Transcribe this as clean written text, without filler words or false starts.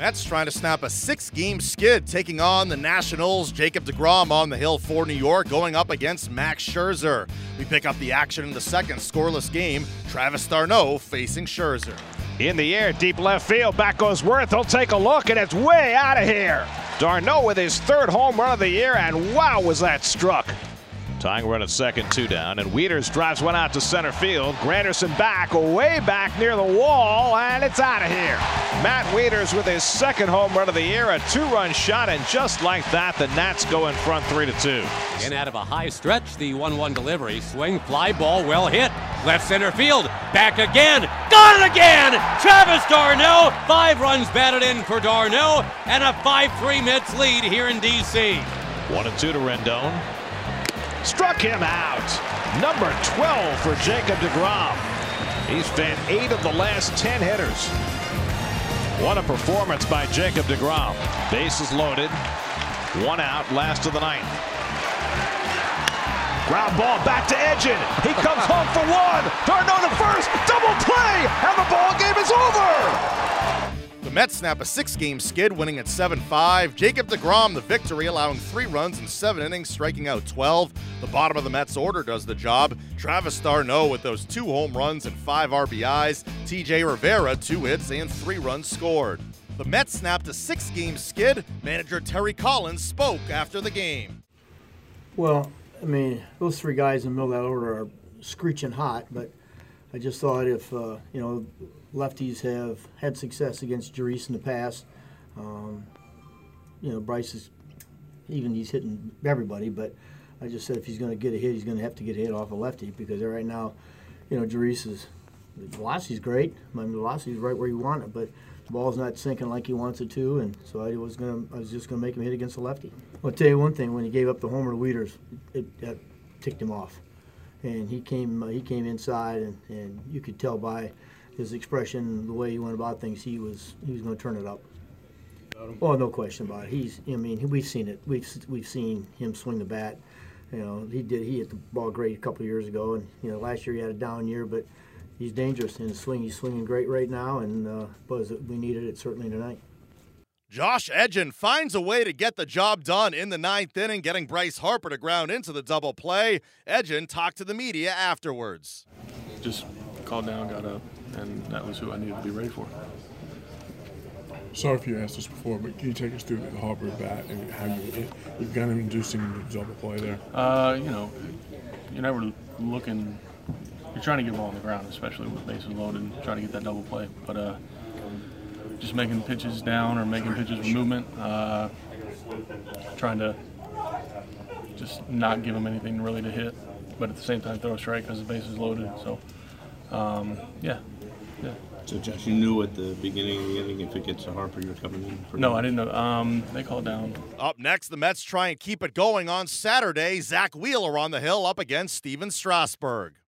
Mets trying to snap a 6-game skid, taking on the Nationals. Jacob deGrom on the hill for New York, going up against Max Scherzer. We pick up the action in the second scoreless game. Travis d'Arnaud facing Scherzer. In the air, deep left field, back goes Worth. He'll take a look, and it's way out of here. d'Arnaud with his third home run of the year, and wow, was that struck. Tying run at second, 2 down, and Wieters drives one out to center field. Granderson back, way back near the wall, and it's out of here. Matt Wieters with his second home run of the year, a 2-run shot, and just like that, the Nats go in front 3-2. In out of a high stretch, the 1-1 delivery, swing, fly ball, well hit, left center field, back again, got it again! Travis d'Arnaud, 5 runs batted in for d'Arnaud, and a 5-3 Mets lead here in D.C. 1-2 to Rendon. Struck him out. Number 12 for Jacob deGrom. He's fed 8 of the last 10 hitters. What a performance by Jacob deGrom. Bases loaded. 1 out, last of the 9th. Ground ball back to Edgin. He comes home for 1. d'Arnaud to first. Double play, and the ball game is over. The Mets snap a 6-game skid, winning at 7-5. Jacob deGrom the victory, allowing 3 runs in 7 innings, striking out 12. The bottom of the Mets order does the job. Travis d'Arnaud with those 2 home runs and 5 RBIs. TJ Rivera 2 hits and 3 runs scored. The Mets snapped a 6-game skid. Manager Terry Collins spoke after the game. Well, I mean, those 3 guys in the middle of that order are screeching hot, but I just thought if, lefties have had success against Jeurys in the past. Bryce is, he's hitting everybody, but I just said if he's going to get a hit, he's going to have to get a hit off a lefty because right now, Jeurys the velocity's great. I mean, the velocity's right where you want it, but the ball's not sinking like he wants it to, and so I was just going to make him hit against the lefty. I'll tell you one thing: when he gave up the homer to Wieters, that ticked him off, and he came inside, and you could tell by his expression, the way he went about things, he was going to turn it up. Oh, no question about it. We've seen it. We've seen him swing the bat. He hit the ball great a couple of years ago, and last year he had a down year, but he's dangerous in his swing. He's swinging great right now, and we needed it certainly tonight. Josh Edgin finds a way to get the job done in the 9th inning, getting Bryce Harper to ground into the double play. Edgin talked to the media afterwards. Just called down, got up, and that was who I needed to be ready for. Sorry if you asked this before, but can you take us through the Harper bat and how you've got him inducing the double play there? You're never looking. You're trying to get the ball on the ground, especially with bases loaded, trying to get that double play. But just making pitches down or making pitches with movement, trying to just not give him anything really to hit, but at the same time throw a strike because the base is loaded. So, yeah. So, Josh, you knew at the beginning of the inning if it gets to Harper, you're coming in? No, I didn't know. They called down. Up next, the Mets try and keep it going on Saturday. Zach Wheeler on the hill up against Steven Strasburg.